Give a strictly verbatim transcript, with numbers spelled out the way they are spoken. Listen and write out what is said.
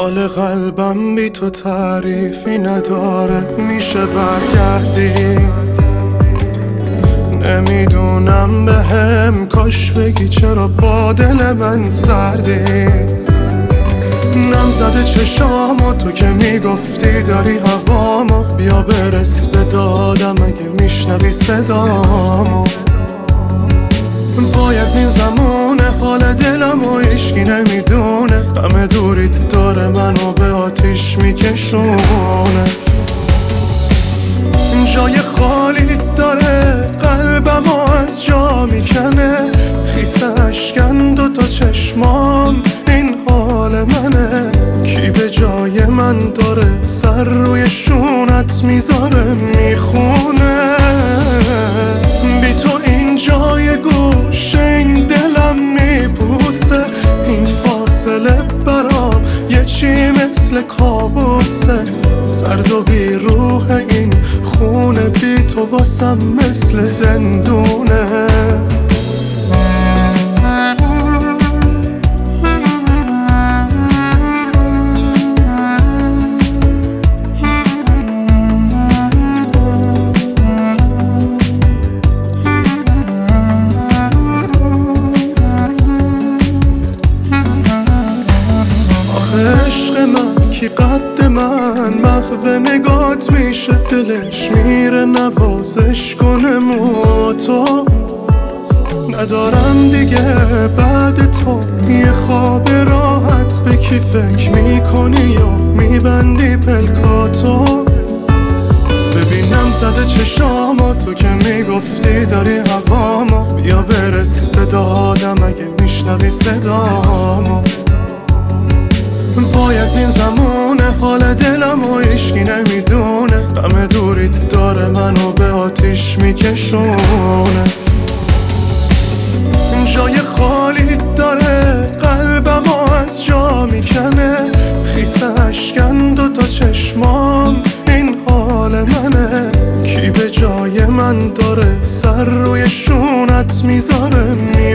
حال قلبم بی تو تعریفی نداره، میشه برگردی؟ نمیدونم به هم کاش بگی چرا با دل من سردی. نم زده چشامو تو که میگفتی داری هوامو، بیا برس به دادم اگه میشنوی صدامو. وای از این زمونه حال دلم و عشقی نمیدونه، غم دوریت داره منو به آتیش میکشونه. جای خالی داره قلبم و از جا میکنه، خیس اشکن دو تا چشمام این حال منه. کی به جای من داره سر روی شونت میذاره میخونه. بی تو این جای گوشه این دلم میبوسه، این فاصله برام یه چی مثل کابوسه. سرد و بی روح این خونه بی تو واسم مثل زندونه. عشق من کی قد من، محو نگات میشه دلش میره نوازش کنه. مو تو ندارم دیگه بعد تو، یه خواب راحت به کی فکر میکنی یا میبندی پلکاتو. ببینم زده چشامو تو که میگفتی داری هوامو، بیا برس به دادم اگه میشنوی صدامو. وای از این زمونه حال دلم و عشقی نمیدونه، غم دوریت داره منو به آتیش میکشونه. جای خالی داره قلبم و از جا میکنه، خیس اشکن دو تا چشمام این حال منه. کی به جای من داره سر روی شونت میذاره می